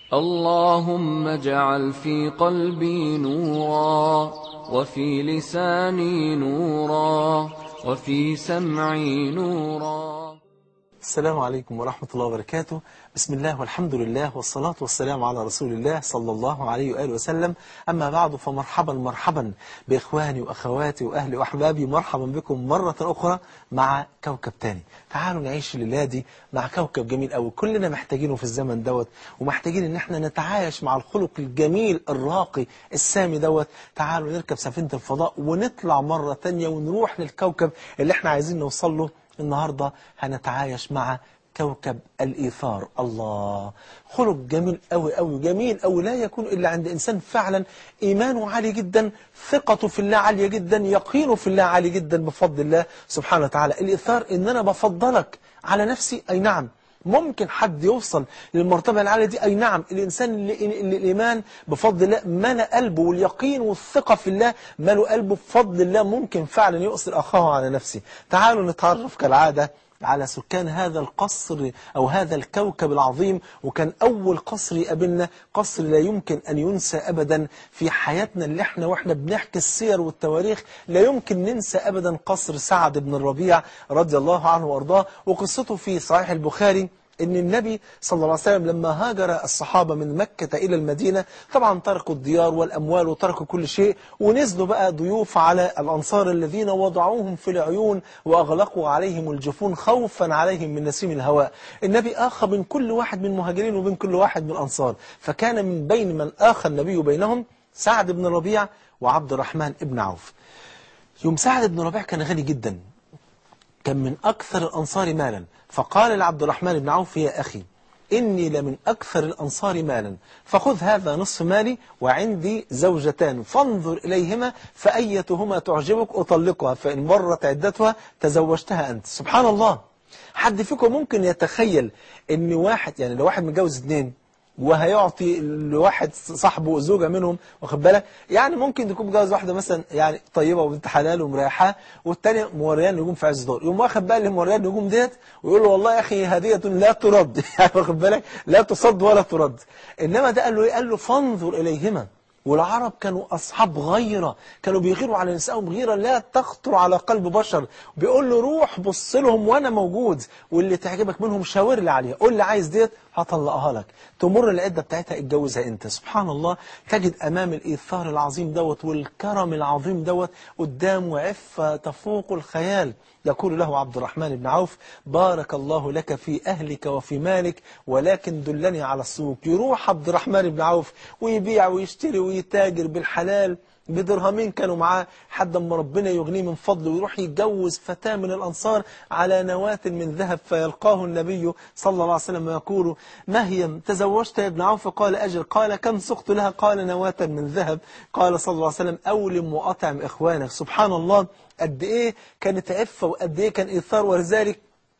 اللهم اجعل في قلبي نورا، وفي لساني نورا، وفي سمعي نورا. السلام عليكم ورحمة الله وبركاته. بسم الله والحمد لله والصلاة والسلام على رسول الله صلى الله عليه وآله وسلم. أما بعد، فمرحبا مرحبا بإخواني وأخواتي وأهلي وأحبابي، مرحبا بكم مرة أخرى مع كوكب تاني. تعالوا نعيش الليلة دي مع كوكب جميل أوي كلنا محتاجينه في الزمن دوت، ومحتاجين إن احنا نتعايش مع الخلق الجميل الراقي السامي دوت. تعالوا نركب سفينة الفضاء ونطلع مرة تانية ونروح للكوكب اللي احنا عايزين نوصل له. النهاردة هنتعايش مع كوكب الإيثار. الله، خلق جميل أوي أوي، جميل أوي، لا يكون إلا عند إنسان فعلا إيمانه عالي جدا، ثقته في الله عالية جدا، يقينه في الله عالي جدا بفضل الله سبحانه وتعالى. الإيثار إن أنا بفضلك على نفسي، أي نعم ممكن حد يوصل للمرتبة العالية دي، أي نعم. الإنسان اللي الإيمان بفضل الله ملأ قلبه، واليقين والثقة في الله ملأ قلبه بفضل الله، ممكن فعلا يؤثر أخاه على نفسه. تعالوا نتعرف كالعادة على سكان هذا القصر أو هذا الكوكب العظيم. وكان أول قصر يقابلنا قصر لا يمكن أن ينسى أبدا في حياتنا، اللي احنا واحنا بنحكي السير والتواريخ لا يمكن ننسى أبدا قصر سعد بن الربيع رضي الله عنه وأرضاه. وقصته في صحيح البخاري إن النبي صلى الله عليه وسلم لما هاجر الصحابة من مكة إلى المدينة، طبعا تركوا الديار والأموال وتركوا كل شيء، ونزلوا بقى ضيوف على الأنصار الذين وضعوهم في العيون وأغلقوا عليهم الجفون خوفا عليهم من نسيم الهواء. النبي آخى بين كل واحد من المهاجرين وبين كل واحد من الأنصار، فكان من بين من آخى النبي بينهم سعد بن الربيع وعبد الرحمن بن عوف. يوم سعد بن الربيع كان غني جدا، كان من أكثر الأنصار مالا، فقال لعبد الرحمن بن عوف: يا أخي إني لمن أكثر الأنصار مالا، فخذ هذا نصف مالي، وعندي زوجتان فانظر إليهما فأيتهما تعجبك أطلقها، فإن مرت عدتها تزوجتها أنت. سبحان الله، حد فيكم ممكن يتخيل إن واحد، يعني لو واحد متجوز اتنين وهيعطي لواحد صاحبه زوجة منهم، واخد بالك، يعني ممكن تكون متجوز واحدة مثلا يعني طيبة وبنت حلال ومريحاه، والثانيه موريان نجوم في عز دور، يقوم واخد بقى اللي موريان نجوم ديت ويقول له: والله يا أخي هدية لا ترد يعني واخد بالك، لا تصد ولا ترد. إنما ده قال له إيه؟ قال له: فانظر إليهما. والعرب كانوا أصحاب غيرة، كانوا بيغيروا على نسائهم غيرة لا تخطر على قلب بشر. بيقول له: روح بص لهم وأنا موجود، واللي تعجبك منهم شاور لي عليها، قول لي عايز ديت هطلقها لك، تمر العدة بتاعتها اتجوزها انت. سبحان الله، تجد أمام الإيثار العظيم دوت والكرم العظيم دوت قدام وعفة تفوق الخيال. يقول له عبد الرحمن بن عوف: بارك الله لك في أهلك وفي مالك، ولكن دلني على السوق. يروح عبد الرحمن بن عوف ويبيع ويشتري ويتاجر بالحلال بدرهمين كانوا معاه، حد ما ربنا يغنيه من فضله، ويروح يتجوز فتاة من الأنصار على نواة من ذهب. فيلقاه النبي صلى الله عليه وسلم ويقول: ما هي تزوجت يا ابن عوف؟ قال: أجل. قال: كم سقت لها؟ قال: نواة من ذهب. قال صلى الله عليه وسلم: أولم وأطعم إخوانك. سبحان الله، قد إيه كانت عفة وقد إيه كان إيثار. ولذلك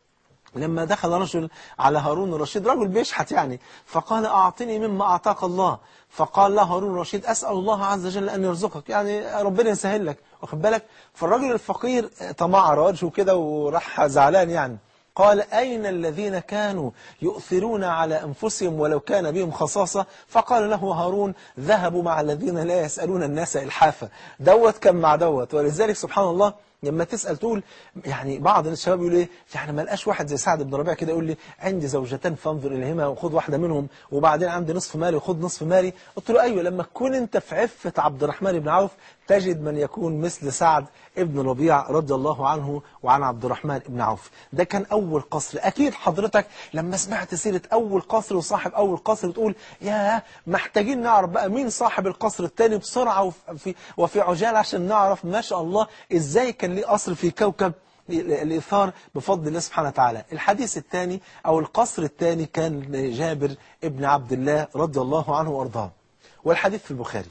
لما دخل رجل على هارون الرشيد، رجل بيشحت يعني، فقال: أعطني مما أعطاك الله. فقال له هارون الرشيد: أسأل الله عز وجل أن يرزقك، يعني ربنا يسهل لك، واخد بالك. فالرجل الفقير تمعر وجهه كده وراح زعلان يعني. قال: أين الذين كانوا يؤثرون على أنفسهم ولو كان بهم خصاصة؟ فقال له هارون: ذهبوا مع الذين لا يسألون الناس إلحافا. دوت كان مع دوت. ولذلك سبحان الله، لما تسأل تقول، يعني بعض الشباب يقول ايه، يعني ما لقاش واحد زي سعد بن ربيع كده يقول لي: عندي زوجتان فانظر إليهما وخذ واحدة منهم، وبعدين عندي نصف مالي وخذ نصف مالي. قلت له: أيوه، لما تكون أنت في عفة عبد الرحمن بن عوف تجد من يكون مثل سعد ابن ربيع رضي الله عنه وعن عبد الرحمن بن عوف. ده كان أول قصر. أكيد حضرتك لما سمعت سيرة أول قصر وصاحب أول قصر تقول: يا محتاجين نعرف بقى مين صاحب القصر الثاني بسرعة وفي عجال، عشان نعرف ما شاء الله إزاي كان ليه قصر في كوكب الإيثار بفضل الله سبحانه وتعالى. الحديث الثاني أو القصر الثاني كان جابر ابن عبد الله رضي الله عنه وأرضاه، والحديث في البخاري.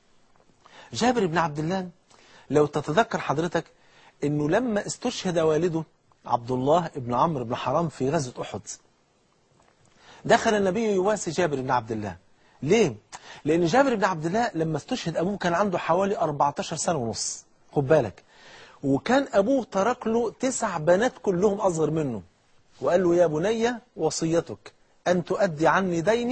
جابر بن عبد الله، لو تتذكر حضرتك أنه لما استشهد والده عبد الله بن عمرو بن حرام في غزوة أحد، دخل النبي يواسي جابر بن عبد الله. ليه؟ لأن جابر بن عبد الله لما استشهد أبوه كان عنده حوالي 14 سنة ونص، خد بالك، وكان أبوه ترك له 9 بنات كلهم أصغر منه، وقال له: يا بني وصيتك أن تؤدي عني ديني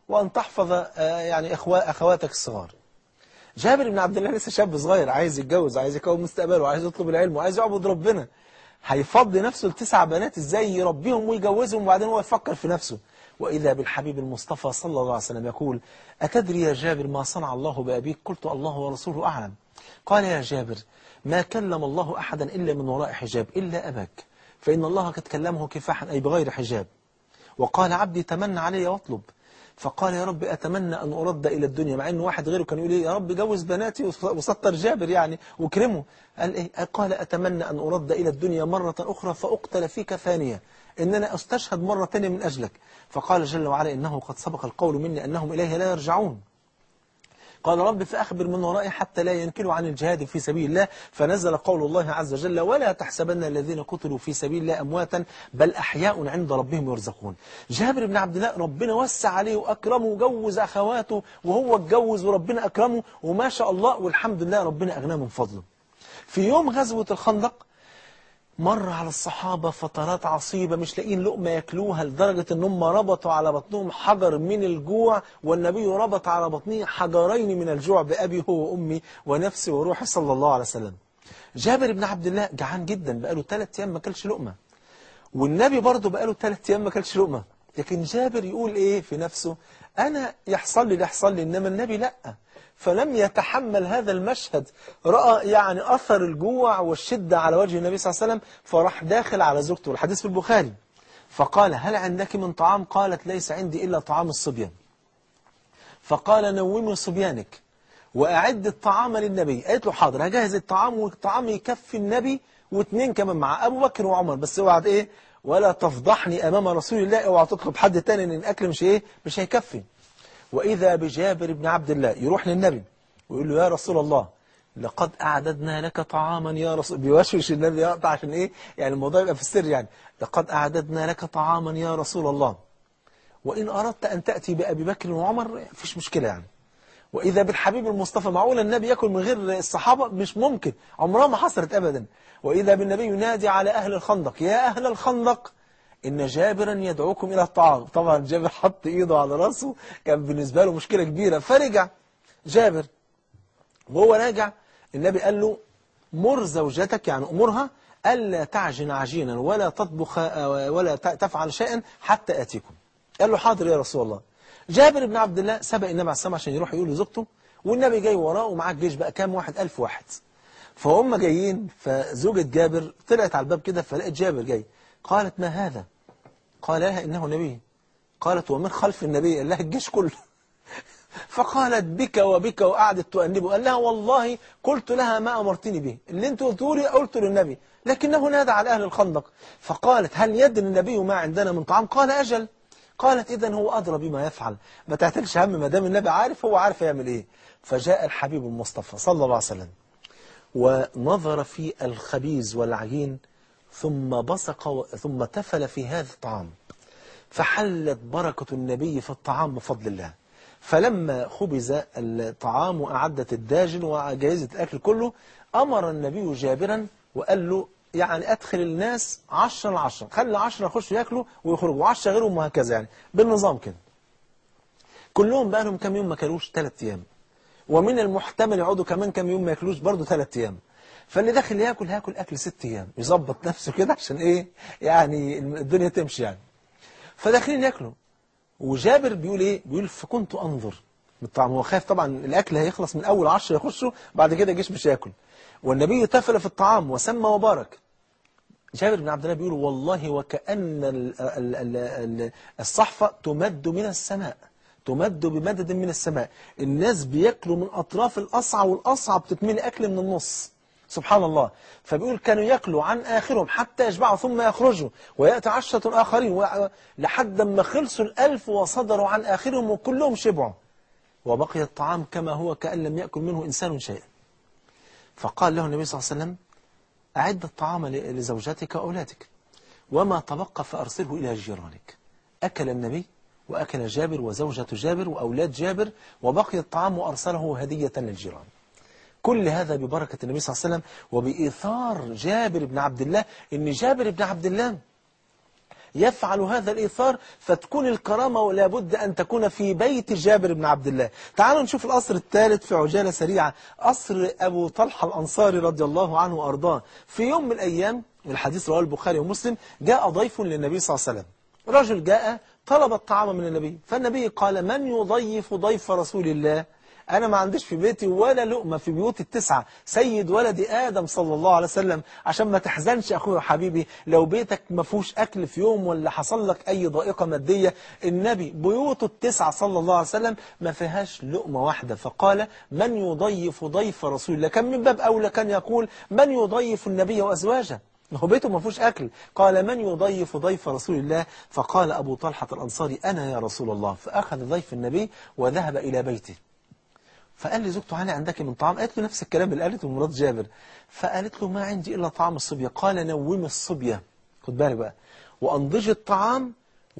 وأن تحفظ يعني أخواتك الصغار. جابر بن عبد الله لسه شاب صغير، عايز يتجوز، عايز يكون مستقبله، وعايز يطلب العلم، وعايز يعبد ربنا. هيفضي نفسه ل9 بنات ازاي يربيهم ويجوزهم، وبعدين هو يفكر في نفسه. وإذا بالحبيب المصطفى صلى الله عليه وسلم يقول: أتدري يا جابر ما صنع الله بأبيك؟ قلت: الله ورسوله أعلم. قال: يا جابر، ما كلم الله أحدا إلا من وراء حجاب إلا أباك، فإن الله قد كلمه كفاحا أي بغير حجاب. وقال: عبدي تمنى علي واطلب. فقال: يا رب أتمنى أن أرد إلى الدنيا، مع أن واحد غيره كان يقول إيه؟ يا رب جوز بناتي وسطر جابر يعني وكرمه. قال إيه؟ قال: أتمنى أن أرد إلى الدنيا مرة أخرى فأقتل فيك ثانية، إن أنا أستشهد مرة ثانية من أجلك. فقال جل وعلا: إنه قد سبق القول مني أنهم إليه لا يرجعون. قال: رب فأخبر من ورائي حتى لا ينكلوا عن الجهاد في سبيل الله. فنزل قول الله عز وجل: ولا تحسبن الذين قتلوا في سبيل الله أمواتا بل أحياء عند ربهم يرزقون. جابر بن عبد الله ربنا وسع عليه وأكرمه وجوز أخواته، وهو اتجوز وربنا أكرمه وما شاء الله، والحمد لله ربنا أغناه من فضله. في يوم غزوة الخندق مر على الصحابة فترات عصيبة مش لاقيين لقمة ياكلوها، لدرجة ان هم ربطوا على بطنهم حجر من الجوع، والنبي ربط على بطنه حجرين من الجوع بأبي هو وأمي ونفسي وروحي صلى الله عليه وسلم. جابر بن عبد الله جعان جدا، بقاله 3 أيام ما كلش لقمة، والنبي برضه بقاله 3 أيام ما كلش لقمة. لكن جابر يقول ايه في نفسه؟ أنا يحصل لي اللي يحصل لي، إنما النبي لأ. فلم يتحمل هذا المشهد، رأى يعني أثر الجوع والشدة على وجه النبي صلى الله عليه وسلم، فراح داخل على زوجته، والحديث في البخاري، فقال: هل عندك من طعام؟ قالت: ليس عندي إلا طعام الصبيان. فقال: نومي صبيانك وأعد الطعام للنبي. قالت له: حاضر، هجهز الطعام، والطعام يكفي النبي و2 كمان مع أبو بكر وعمر، بس اوعى إيه؟ ولا تفضحني أمام رسول الله، اوعى تطلب حد تاني، لأن الأكل مش هيكفي. وإذا بجابر بن عبد الله يروح للنبي ويقول له: يا رسول الله، لقد أعددنا لك طعاما يا رسول. بيوشوش النبي يقطع عشان إيه؟ يعني الموضوع يبقى في السر يعني. لقد أعددنا لك طعاما يا رسول الله، وإن أردت أن تأتي بأبي بكر وعمر فيش مشكلة يعني. وإذا بالحبيب المصطفى، معقول النبي يأكل من غير الصحابة؟ مش ممكن، عمرها ما حصلت أبدا. وإذا بالنبي ينادي على أهل الخندق: يا أهل الخندق، إن جابرا يدعوكم إلى الطعام. طبعا جابر حط إيده على رأسه، كان بالنسبة له مشكلة كبيرة. فرجع جابر، وهو راجع النبي قال له: مر زوجتك، يعني أمرها ألا تعجن عجينا ولا تطبخ ولا تفعل شيئا حتى آتيكم. قال له: حاضر يا رسول الله. جابر بن عبد الله سبق النبي عليه السلام عشان يروح يقول لزوجته، والنبي جاي وراه ومعاه الجيش بقى كام واحد؟ 1000 واحد. فهم جايين، فزوجة جابر طلعت على الباب كده فلقت جابر جاي. قالت: ما هذا؟ قال لها: إنه نبي. قالت: ومن خلف النبي؟ قال لها: الجيش كله. فقالت: بك وبك، وقعدت تؤنبه. قال لها: والله قلت لها ما أمرتني به، اللي انت قلته لي قلته للنبي، لكنه نادى على أهل الخندق. فقالت: هل يدري النبي ما عندنا من طعام؟ قال: أجل. قالت: إذن هو أدرى بما يفعل، ما تعتلش هم، ما دام النبي عارف، هو عارف يعمل إيه. فجاء الحبيب المصطفى صلى الله عليه وسلم ونظر في الخبيز والعجين، ثم بصق ثم تفل في هذا الطعام، فحلت بركة النبي في الطعام بفضل الله. فلما خبز الطعام وأعدت الداجن وجهزت الأكل كله، أمر النبي جابرا وقال له: يعني أدخل الناس 10-10، خلي 10 يخشوا يأكلوا ويخرجوا، 10 غيرهم، وهكذا يعني بالنظام كده. كلهم بقى لهم كم يوم ما كلوش؟ 3 أيام، ومن المحتمل يقعدوا كمان كم يوم ما ياكلوش برضه 3 أيام. فاللي داخل ياكل هياكل أكل 6 أيام، يظبط نفسه كده عشان إيه؟ يعني الدنيا تمشي يعني. فداخلين ياكلوا، وجابر بيقول ايه؟ بيقول: فكنت انظر بالطعام. هو خايف طبعا الاكل هيخلص من اول 10 يخشوا، بعد كده الجيش مش هياكل. والنبي تفل في الطعام وسمى وبارك. جابر بن عبد الله بيقول: والله وكأن الصحفة تمد من السماء، تمد بمدد من السماء. الناس بياكلوا من اطراف الاصعى، والاصعى بتتملي اكل من النص، سبحان الله. فبيقول: كانوا يأكلوا عن آخرهم حتى يشبعوا ثم يخرجوا، ويأتي 10 آخرين لحد ما خلصوا 1000 وصدروا عن آخرهم وكلهم شبعوا، وبقي الطعام كما هو كأن لم يأكل منه إنسان شيئا. فقال له النبي صلى الله عليه وسلم: أعد الطعام لزوجاتك وأولادك، وما تبقى فأرسله إلى جيرانك. أكل النبي وأكل جابر وزوجة جابر وأولاد جابر، وبقي الطعام وأرسله هدية للجيران. كل هذا ببركة النبي صلى الله عليه وسلم وبإيثار جابر بن عبد الله. إن جابر بن عبد الله يفعل هذا الإيثار، فتكون الكرامة ولا بد أن تكون في بيت جابر بن عبد الله. تعالوا نشوف القصر الثالث في عجالة سريعة، قصر أبو طلحة الأنصاري رضي الله عنه وأرضاه. في يوم من الأيام، الحديث رواه البخاري ومسلم، جاء ضيف للنبي صلى الله عليه وسلم. رجل جاء طلب الطعام من النبي، فالنبي قال: من يضيف ضيف رسول الله؟ أنا ما عنديش في بيتي ولا لقمة في بيوت التسعة، سيد ولد آدم صلى الله عليه وسلم، عشان ما تحزنش أخوي وحبيبي لو بيتك ما فيهوش أكل في يوم ولا حصل لك أي ضائقة مادية. النبي بيوته التسعة صلى الله عليه وسلم ما فيهاش لقمة واحدة، فقال: من يضيف ضيف رسول الله؟ كان من باب أولى كان يقول: من يضيف النبي وأزواجه؟ هو بيته ما فيهوش أكل. قال: من يضيف ضيف رسول الله؟ فقال أبو طلحة الأنصاري: أنا يا رسول الله. فأخذ ضيف النبي وذهب إلى بيته. فقال لي زوجته: هل عندك من طعام؟ قالت له نفس الكلام اللي قالته مرات جابر. فقالت له: ما عندي إلا طعام الصبية. قال: نومي الصبية، خد بالك بقى، وأنضجي الطعام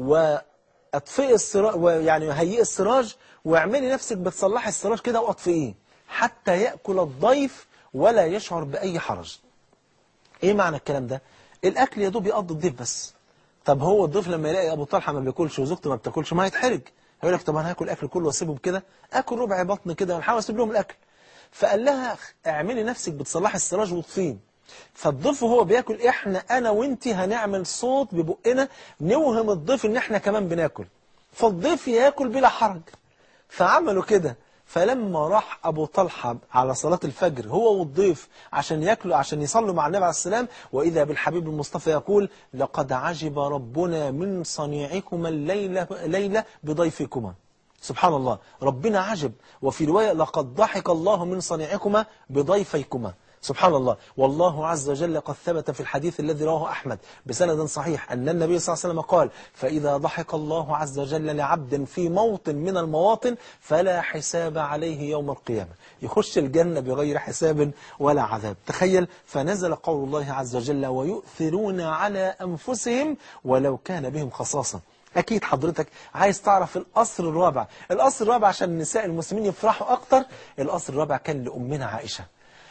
وأطفئي السراج، ويعني هيئي السراج، واعملي نفسك بتصلحي السراج كده وأطفئيه حتى يأكل الضيف ولا يشعر بأي حرج. إيه معنى الكلام ده؟ الأكل يا دوب يقضي الضيف بس. طب هو الضيف لما يلاقي أبو طلحة ما بياكلش وزوجته ما بتاكلش ما يتحرج، هيقول لك: طب انا هاكل اكل كله واسيبهم كده؟ اكل ربع بطن كده ونحاول اسيب لهم الاكل. فقال لها: اعملي نفسك بتصلحي السراج وطفيه. فالضيف وهو بياكل انا وانت هنعمل صوت ببقنا نوهم الضيف ان احنا كمان بناكل، فالضيف ياكل بلا حرج. فعملوا كده. فلما راح أبو طلحة على صلاة الفجر هو والضيف عشان يأكلوا عشان يصلوا مع النبي عليه السلام، وإذا بالحبيب المصطفى يقول: لقد عجب ربنا من صنيعكما الليلة بضيفكما. سبحان الله، ربنا عجب. وفي رواية: لقد ضحك الله من صنيعكما بضيفيكما. سبحان الله. والله عز وجل قد ثبت في الحديث الذي رواه أحمد بسند صحيح أن النبي صلى الله عليه وسلم قال: فإذا ضحك الله عز وجل لعبد في موطن من المواطن فلا حساب عليه يوم القيامة، يخش الجنة بغير حساب ولا عذاب. تخيل. فنزل قول الله عز وجل: ويؤثرون على أنفسهم ولو كان بهم خصاصة. أكيد حضرتك عايز تعرف القصر الرابع. القصر الرابع عشان النساء المسلمين يفرحوا أكتر، القصر الرابع كان لأمنا عائشة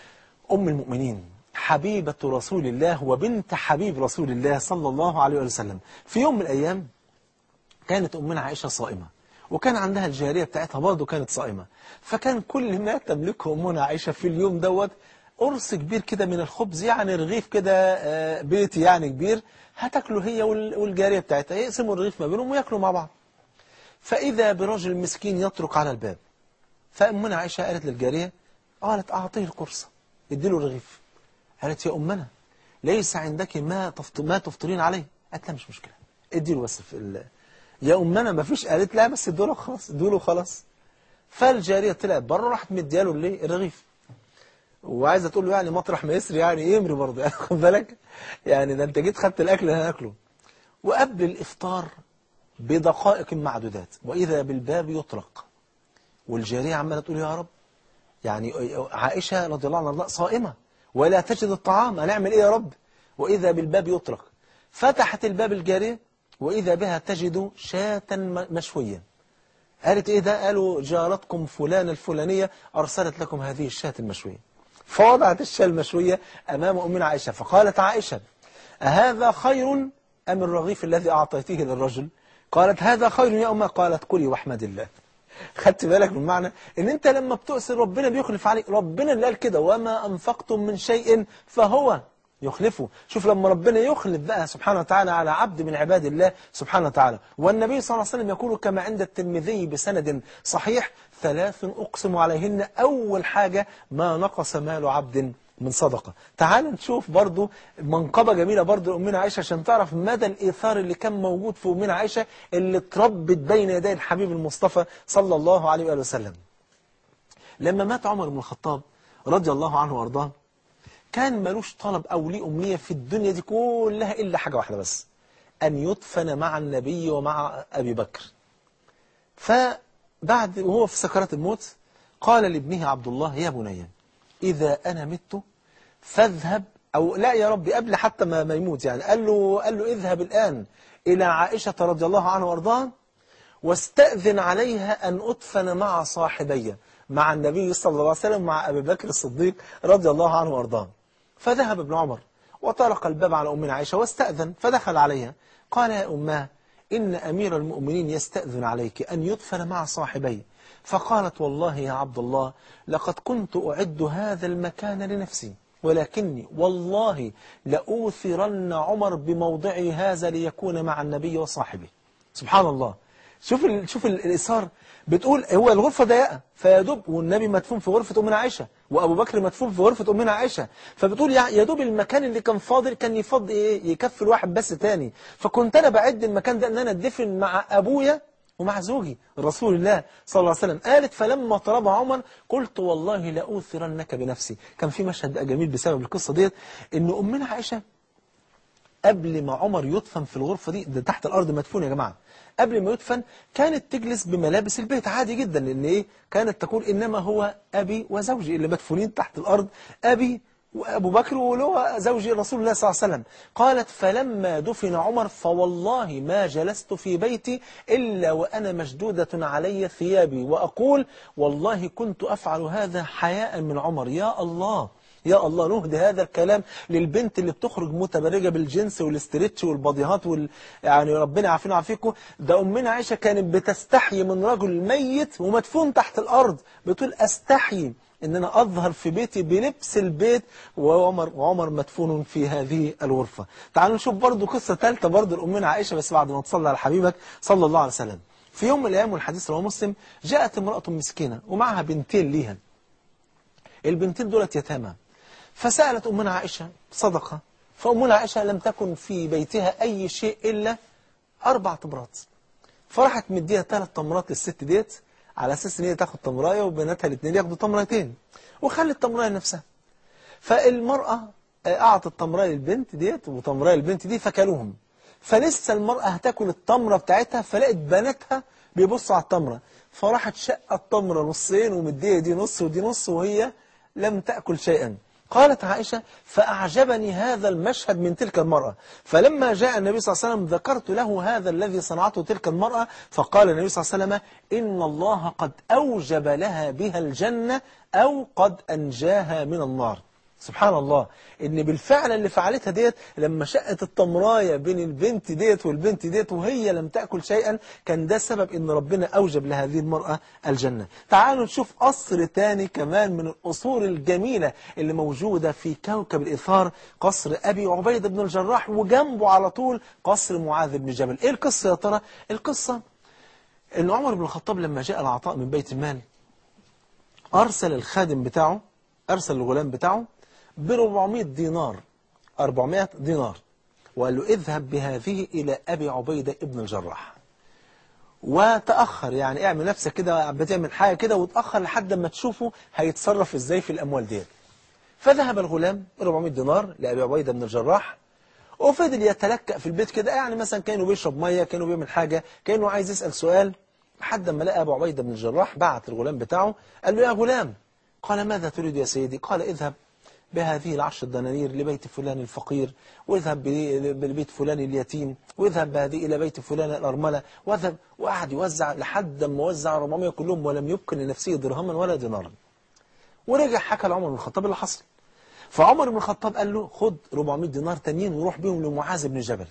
أم المؤمنين، حبيبة رسول الله وبنت حبيب رسول الله صلى الله عليه وسلم. في يوم من الأيام كانت أمنا عائشة صائمة، وكان عندها الجارية بتاعتها برضه كانت صائمة. فكان كل ما تملكه أمنا عائشة في اليوم دوت قرص كبير كده من الخبز، يعني رغيف كده بيتي يعني كبير، هتاكله هي والجارية بتاعتها، يقسموا الرغيف ما بينهم وياكلوا مع بعض. فإذا برجل مسكين يطرق على الباب، فأمنا عائشة قالت للجارية، قالت: أعطيه القرصة، اديله الرغيف. قالت: يا أمنا ليس عندك ما تفطرين عليه. قالت: لا مش مشكلة، اديله بس يا أمنا ما فيش. قالت: لا بس اديله خلاص، اديله خلاص. فالجارية طلعت بره، راحت مدياله الرغيف، وعايزة تقول له يعني مطرح ما يسري يعني يمري برضه، يعني خد بالك، يعني ده انت جيت خدت الأكل اللي هناكله. وقبل الإفطار بدقائق معدودات وإذا بالباب يطرق، والجارية عمالة تقول: يا رب، يعني عائشة رضي الله عنها صائمة ولا تجد الطعام، هنعمل إيه يا رب؟ وإذا بالباب يطرق. فتحت الباب الجارية وإذا بها تجد شاة مشوية. قالت: إيه ده؟ قالوا: جارتكم فلانة الفلانية أرسلت لكم هذه الشاة المشوية. فوضعت الشاة المشوية أمام أمنا عائشة، فقالت عائشة: أهذا خير أم الرغيف الذي أعطيتيه للرجل؟ قالت: هذا خير يا أمه. قالت: كلي واحمد الله. خدت بالك من معنى ان انت لما بتؤثر ربنا بيخلف عليك. ربنا اللي قال كده: وما انفقتم من شيء فهو يخلفه. شوف لما ربنا يخلف بقى سبحانه وتعالى على عبد من عباد الله سبحانه وتعالى. والنبي صلى الله عليه وسلم يقول كما عند الترمذي بسند صحيح: 3 أقسم عليهن، أول حاجة ما نقص مال عبد من صدقة. تعال نشوف برضو منقبة جميلة برضو لأمنا عائشة عشان تعرف مدى الإيثار اللي كان موجود في أمنا عائشة اللي اتربت بين يدي الحبيب المصطفى صلى الله عليه وآله وسلم. لما مات عمر بن الخطاب رضي الله عنه وارضاه، كان ملوش طلب أو ليه أمنية في الدنيا دي كلها إلا حاجة واحدة بس: أن يدفن مع النبي ومع أبي بكر. فبعد وهو في سكرات الموت قال لابنه عبد الله: يا بني، إذا أنا مت فاذهب، أو لا يا ربي قبل حتى ما يموت، يعني قال له اذهب الآن إلى عائشة رضي الله عنها وارضاها واستأذن عليها أن أدفن مع صاحبي، مع النبي صلى الله عليه وسلم مع أبي بكر الصديق رضي الله عنه وارضاه. فذهب ابن عمر وطرق الباب على أمنا عائشة واستأذن، فدخل عليها قال يا أماه إن أمير المؤمنين يستأذن عليك أن يدفن مع صاحبيه. فقالت والله يا عبد الله لقد كنت أعد هذا المكان لنفسي، ولكني والله لأوثرن عمر بموضعي هذا ليكون مع النبي وصاحبه. سبحان الله. شوف الإصرار. بتقول هو الغرفة ضيقة فيدوب، والنبي مدفون في غرفة أمنا عائشة، وأبو بكر مدفون في غرفة أمنا عائشة، فبتقول يدوب المكان اللي كان فاضل كان يفضي إيه، يكفي الواحد بس تاني. فكنت أنا بعد المكان ده أن أنا أدفن مع أبويا ومع زوجي رسول الله صلى الله عليه وسلم. قالت فلما طلبها عمر قلت والله لأوثرنك بنفسي. كان في مشهد جميل بسبب القصة ديت، إن أمنا عائشة قبل ما عمر يدفن في الغرفة دي، ده تحت الأرض مدفون يا جماعة، قبل ما يدفن كانت تجلس بملابس البيت عادي جدا، لأن إيه كانت تقول إنما هو أبي وزوجي اللي مدفونين تحت الأرض، أبي وأبو بكر ولو زوجي رسول الله صلى الله عليه وسلم. قالت فلما دفن عمر فوالله ما جلست في بيتي إلا وأنا مشدودة علي ثيابي، وأقول والله كنت أفعل هذا حياء من عمر. يا الله يا الله، نهدي هذا الكلام للبنت اللي بتخرج متبرجة بالجنس والاسترتش والبضيهات يعني ربنا يعافينا ويعافيكم. ده أمنا عائشة كانت بتستحي من رجل ميت ومدفون تحت الأرض، بتقول أستحي إن أنا أظهر في بيتي بلبس البيت وعمر مدفون في هذه الغرفة. تعالوا نشوف برضو قصة ثالثة برضو لأمنا عائشة، بس بعد ما تصلي على حبيبك صلى الله عليه وسلم. في يوم من الأيام والحديث رواه مسلم، جاءت امرأة مسكينة ومعها بنتين ليها، البنتين دولت يتامى، فسألت أمنا عائشة صدقة، فأمنا عائشة لم تكن في بيتها أي شيء إلا 4 تمرات، فراحت مديها 3 تمرات للست ديت على أساس إن هي تاخد تمراية وبناتها الاثنين ياخدوا تمرتين، وخلت تمراية نفسها. فالمرأة أعطت تمراية للبنت ديت وتمراية للبنت دي فكلوهم، فلسه المرأة هتاكل التمرة بتاعتها فلقت بناتها بيبصوا على التمرة، فراحت شقت التمرة نصين ومديها دي نص ودي نص وهي لم تأكل شيئا. قالت عائشة فأعجبني هذا المشهد من تلك المرأة، فلما جاء النبي صلى الله عليه وسلم ذكرت له هذا الذي صنعته تلك المرأة، فقال النبي صلى الله عليه وسلم إن الله قد أوجب لها بها الجنة أو قد أنجاها من النار. سبحان الله، ان بالفعل اللي فعلتها ديت لما شقت التمراية بين البنت ديت والبنت ديت وهي لم تأكل شيئا، كان ده سبب ان ربنا اوجب لهذه المرأة الجنة. تعالوا نشوف قصر تاني كمان من القصور الجميلة اللي موجودة في كوكب الإثار، قصر أبي عبيدة بن الجراح، وجنبه على طول قصر معاذ بن جبل. ايه القصة يا ترى؟ القصة ان عمر بن الخطاب لما جاء العطاء من بيت المال أرسل الخادم بتاعه، أرسل الغلام بتاعه ب400 دينار، 400 دينار، وقال له اذهب بهذه إلى أبي عبيدة ابن الجراح، وتأخر يعني اعمل نفسك كده بتعمل حاجة كده وتأخر لحد ما تشوفه هيتصرف ازاي في الأموال ديت. فذهب الغلام 400 دينار لأبي عبيدة بن الجراح، وفضل يتلكأ في البيت كده، يعني مثلا كانوا بيشرب مية، كانوا بيعمل حاجة، كانوا عايز يسأل سؤال، لحد ما لقى أبو عبيدة بن الجراح بعت الغلام بتاعه قال له يا غلام. قال ماذا تريد يا سيدي؟ قال اذهب بهذه 10 دنانير لبيت فلان الفقير، واذهب ببيت فلان اليتيم، واذهب بهذه إلى بيت فلان الأرملة، واذهب. وقعد يوزع لحد ما وزع 400 كلهم ولم يبق لنفسه درهما ولا دينارا. ورجع حكى لعمر بن الخطاب اللي حصل، فعمر بن الخطاب قال له خد 400 دينار تانيين وروح بهم لمعاذ بن جبل،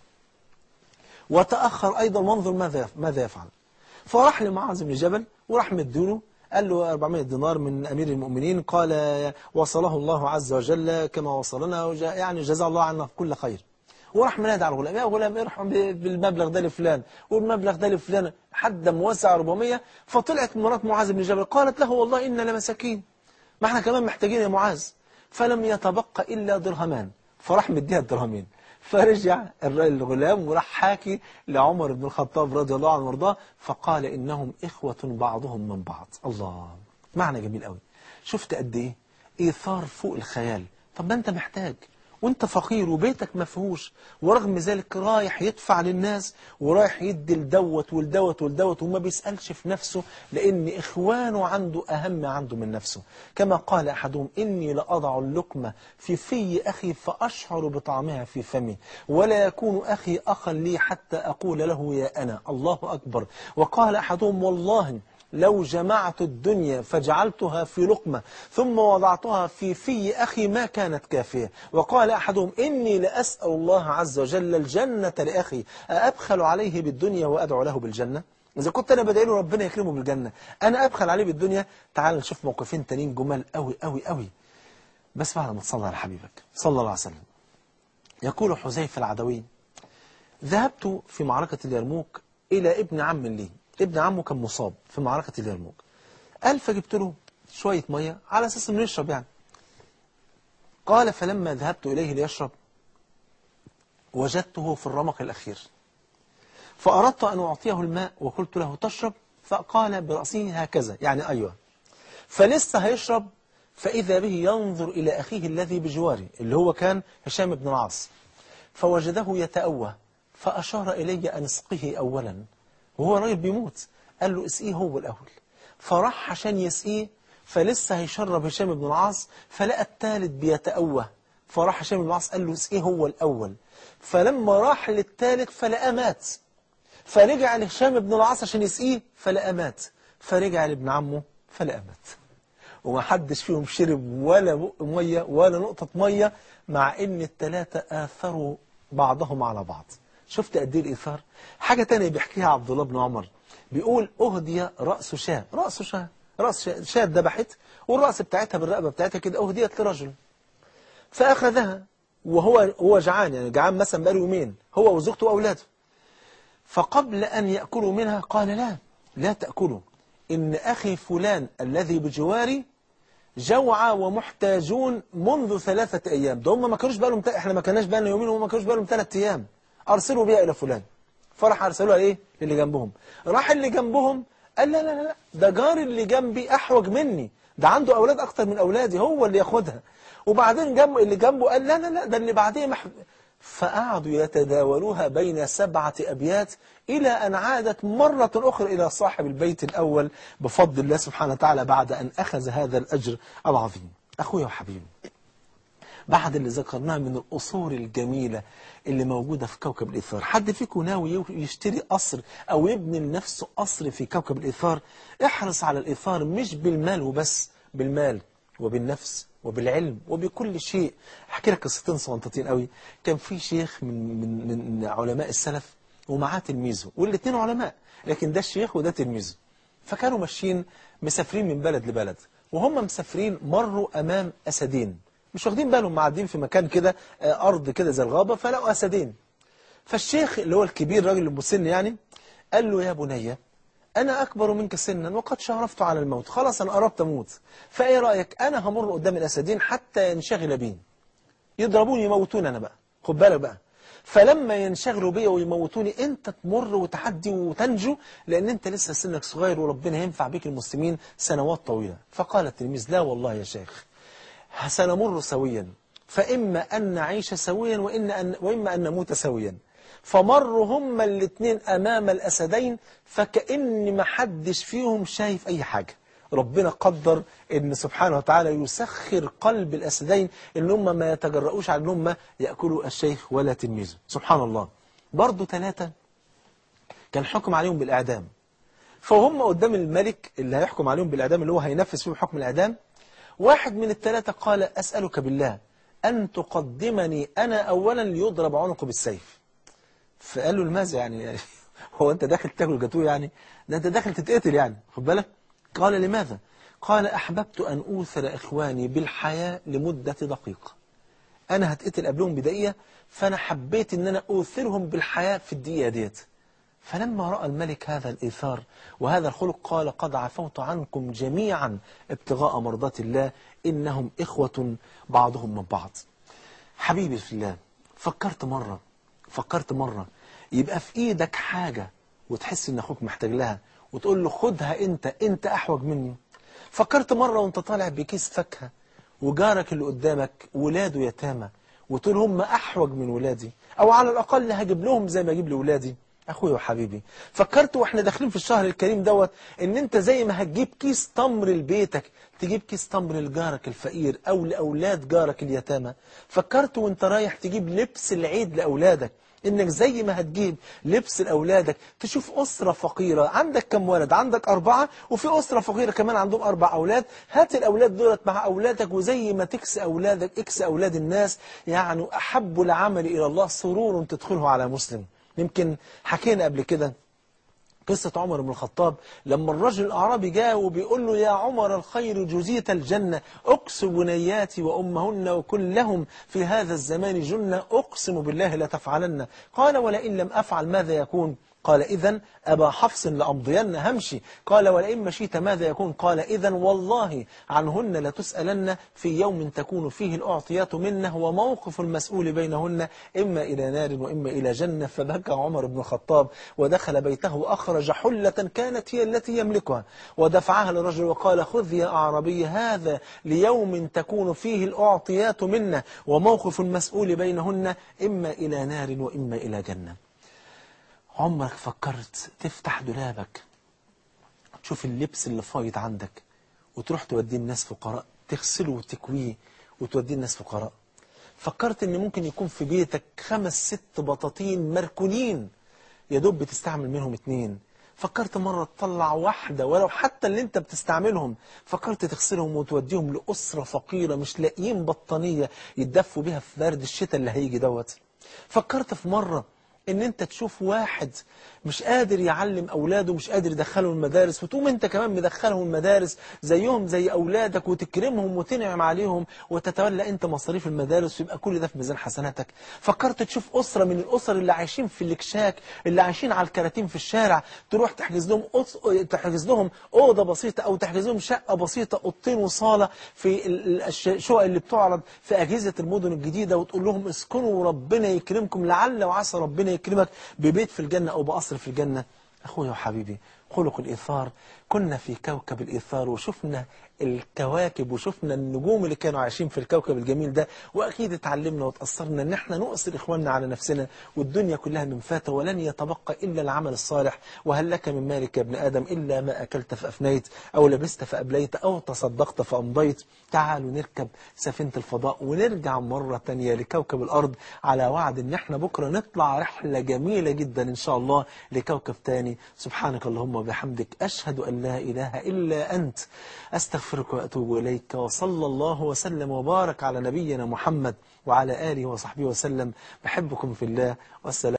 وتأخر أيضا وانظر ماذا يفعل. فراح لمعاذ بن جبل وراح مديله، قال له 400 دينار من أمير المؤمنين، قال وصله الله عز وجل كما وصلنا، يعني جزاه الله عنا كل خير. وراح منادى على الغلام يا غلام ارحم بالمبلغ ده لفلان والمبلغ ده لفلان، حد موزع 400. فطلعت مرات معاذ بن جبل قالت له والله إنا لمساكين، ما احنا كمان محتاجين يا معاذ. فلم يتبقى إلا درهمان، فراح مديها الدرهمين. فرجع الغلام وراح حاكي لعمر بن الخطاب رضي الله عنه وارضاه، فقال إنهم إخوة بعضهم من بعض. الله، معنى جميل قوي. شفت قد إيه إيثار فوق الخيال. طب ما أنت محتاج وانت فقير وبيتك مفهوش، ورغم ذلك رايح يدفع للناس ورايح يدي لدوت والدوت والدوت وما بيسألش في نفسه، لأن إخوانه عنده أهم عنده من نفسه. كما قال أحدهم إني لأضع اللقمة في أخي فأشعر بطعمها في فمي، ولا يكون أخي أخا لي حتى أقول له يا أنا. الله أكبر. وقال أحدهم والله لو جمعت الدنيا فجعلتها في لقمة ثم وضعتها في أخي ما كانت كافية. وقال أحدهم إني لأسأل الله عز وجل الجنة لأخي أأبخل عليه بالدنيا وأدعو له بالجنة؟ إذا كنت أنا بدعي له ربنا يكرمه بالجنة، أنا أبخل عليه بالدنيا؟ تعال نشوف موقفين تانيين جمال قوي قوي قوي، بس بعد ما تصلي على حبيبك صلى الله عليه وسلم. يقول حذيفة العدوي: ذهبت في معركة اليرموك إلى ابن عم لي، ابن عمه كان مصاب في معركة اليرموك، قال فجبت له شوية مية على أساس إنه يشرب يعني. قال فلما ذهبت إليه ليشرب وجدته في الرمق الأخير، فأردت أن أعطيه الماء وقلت له تشرب، فقال برأسه هكذا يعني أيوة. فلسه هيشرب فإذا به ينظر إلى أخيه الذي بجواره اللي هو كان هشام بن العاص، فوجده يتأوه فأشار إلي أن اسقه أولا، وهو راجل بيموت، قال له اسقيه هو الأول. فراح عشان يسقيه، فلسه هيشرب هشام بن العاص، فلقى الثالث بيتأوه، فراح هشام بن العاص قال له اسقيه هو الأول. فلما راح للثالث فلقى مات، فرجع لهشام بن العاص عشان يسقيه فلقى مات، فرجع لابن عمه فلقى مات. وما حدش فيهم شرب ولا بق مية ولا نقطة مية، مع ان الثلاثة آثروا بعضهم على بعض. شفت قد ايه الإيثار؟ حاجة تانية بيحكيها عبد الله بن عمر، بيقول أهدي رأس شاة، رأس شاة ذبحت والرأس بتاعتها بالرقبة بتاعتها كده أهديت لرجل، فأخذها وهو جعان، يعني جعان مثلا بقاله يومين هو وزوجته وأولاده، فقبل أن يأكلوا منها قال لا تأكلوا، إن أخي فلان الذي بجواري جوعى ومحتاجون منذ 3 أيام. ده هم ما كانوش بقالهم احنا ما كناش بقالنا يومين وهم ما كانوش بقالهم 3 أيام. أرسلوا بيها إلى فلان. فرح أرسلوها إيه؟ للي جنبهم. راح اللي جنبهم قال لا ده جاري اللي جنبي أحوج مني، ده عنده أولاد أكتر من أولادي، هو اللي ياخدها. وبعدين اللي جنبه قال لا ده اللي بعديه فقعدوا يتداولوها بين 7 أبيات إلى أن عادت مرة أخرى إلى صاحب البيت الأول بفضل الله سبحانه وتعالى بعد أن أخذ هذا الأجر العظيم. أخويا وحبيبي، بعد اللي ذكرناه من الأصول الجميلة اللي موجودة في كوكب الإيثار، حد فيكم ناوي يشتري قصر أو يبني لنفسه قصر في كوكب الإيثار؟ احرص على الإيثار مش بالمال وبس، بالمال وبالنفس وبالعلم وبكل شيء. احكي لك قصتين صغنطتين قوي. كان في شيخ من علماء السلف ومعاه تلميذه، والاثنين علماء، لكن ده الشيخ وده تلميذه. فكانوا ماشيين مسافرين من بلد لبلد، وهم مسافرين مروا أمام أسدين، مش واخدين بالهم، معدين في مكان كده أرض كده زي الغابة، فلقوا أسدين. فالشيخ اللي هو الكبير راجل المسن يعني قال له يا بني أنا أكبر منك سنا وقد شرفت على الموت، خلاص أنا قربت أموت، فإيه رأيك أنا همر قدام الأسدين حتى ينشغل بي، يضربوني يموتوني أنا بقى، خد بالك بقى، فلما ينشغلوا بي ويموتوني أنت تمر وتحدي وتنجو، لأن أنت لسه سنك صغير وربنا ينفع بك المسلمين سنوات طويلة. فقال التلميذ لا والله يا شيخ سنمر سويا، فإما أن نعيش سويا وإما أن نموت سويا. فمروا هما الاثنين أمام الأسدين فكأن ما حدش فيهم شايف أي حاجة. ربنا قدر إن سبحانه وتعالى يسخر قلب الأسدين إن هم ما يتجرؤوش على إن هم يأكلوا الشيخ ولا تلميذه. سبحان الله. برضو 3 كان حكم عليهم بالإعدام، فهم قدام الملك اللي هيحكم عليهم بالإعدام اللي هو هينفذ فيهم حكم الإعدام. واحد من ال3 قال أسألك بالله أن تقدمني أنا أولا ليضرب عنقه بالسيف. فقال له لماذا يعني هو أنت داخل تاكل جاتوه يعني؟ ده أنت داخل تتقتل يعني، خد بالك. قال لماذا؟ قال أحببت أن أوثر إخواني بالحياة لمدة دقيقة، أنا هتقتل قبلهم بدقيقة، فأنا حبيت أن أنا أوثرهم بالحياة في الدقيقة ديت. فلما رأى الملك هذا الإيثار وهذا الخلق قال قد عفوت عنكم جميعا ابتغاء مرضات الله إنهم إخوة بعضهم من بعض. حبيبي في الله، فكرت مرة يبقى في إيدك حاجة وتحس إن أخوك محتاج لها وتقول له خدها أنت أحوج مني. فكرت مرة وانت طالع بكيس فاكهة وجارك اللي قدامك ولاده يتامى وتقول هم أحوج من ولادي، أو على الأقل هجيب لهم زي ما أجيب لولادي. أخوي وحبيبي، فكرت وإحنا داخلين في الشهر الكريم دوت إن أنت زي ما هتجيب كيس تمر لبيتك تجيب كيس تمر لجارك الفقير أو لأولاد جارك اليتامى. فكرت وانت رايح تجيب لبس العيد لأولادك إنك زي ما هتجيب لبس لأولادك تشوف أسرة فقيرة، عندك كم ولد؟ عندك 4، وفي أسرة فقيرة كمان عندهم 4 أولاد، هات الأولاد دولت مع أولادك، وزي ما تكسي أولادك اكسي أولاد الناس. يعني أحب العمل إلى الله سرور تدخله على مسلم. يمكن حكينا قبل كده قصة عمر بن الخطاب لما الرجل الأعرابي جاء وبيقول له: يا عمر الخير جزيت الجنة، أقس بنياتي وأمهن وكن لهم في هذا الزمان جنة، أقسم بالله لا تفعلن. قال: ولئن لم أفعل ماذا يكون؟ قال: إذن أبا حفص لأمضين، همشي. قال: ولئن مشيت ماذا يكون؟ قال: إذن والله عنهن لتسألن في يوم تكون فيه الأعطيات منه وموقف المسؤول بينهن إما إلى نار وإما إلى جنة. فبكى عمر بن الخطاب ودخل بيته وأخرج حلة كانت هي التي يملكها ودفعها للرجل وقال: خذ يا أعرابي هذا ليوم تكون فيه الأعطيات منه وموقف المسؤول بينهن إما إلى نار وإما إلى جنة. عمرك فكرت تفتح دولابك تشوف اللبس اللي فايض عندك وتروح توديه الناس فقراء، تغسله وتكويه وتوديه الناس فقراء؟ فكرت ان ممكن يكون في بيتك 5 6 بطاطين مركونين يا دوب بتستعمل منهم 2؟ فكرت مرة تطلع واحدة ولو حتى اللي انت بتستعملهم، فكرت تغسلهم وتوديهم لأسرة فقيرة مش لاقيين بطانية يتدفوا بيها في برد الشتاء اللي هيجي دوت؟ فكرت في مرة ان انت تشوف واحد مش قادر يعلم اولاده، مش قادر يدخلهم المدارس، وتقوم انت كمان مدخلهم المدارس زيهم زي اولادك وتكرمهم وتنعم عليهم وتتولى انت مصاريف المدارس ويبقى كل ده في ميزان حسناتك؟ فكرت تشوف اسره من الاسر اللي عايشين في الاكشاك، اللي عايشين على الكراتين في الشارع، تروح تحجز لهم اوضه بسيطه او تحجز لهم شقه بسيطه، اوضتين وصاله في الشقق اللي بتعرض في اجهزه المدن الجديده، وتقول لهم اسكنوا وربنا يكرمكم، لعل وعسى ربنا يكرمك ببيت في الجنه او بقصر في الجنه. أخويا وحبيبي، خلق الإيثار. كنا في كوكب الإيثار وشفنا الكواكب وشفنا النجوم اللي كانوا عايشين في الكوكب الجميل ده، وأكيد اتعلمنا وتأثرنا إن احنا نؤثر إخواننا على نفسنا، والدنيا كلها من فاتة ولن يتبقى إلا العمل الصالح. وهل لك من مالك يا ابن آدم إلا ما أكلت فأفنيت أو لبست فأبليت أو تصدقت فأمضيت. تعالوا نركب سفينة الفضاء ونرجع مرة تانية لكوكب الأرض على وعد إن احنا بكرة نطلع رحلة جميلة جدا إن شاء الله لكوكب تاني. سبحانك اللهم وبحمدك، أشهد أن لا إله إلا أنت، أستغفرك وأتوب إليك. وصلى الله وسلم وبارك على نبينا محمد وعلى آله وصحبه وسلم. بحبكم في الله، والسلام.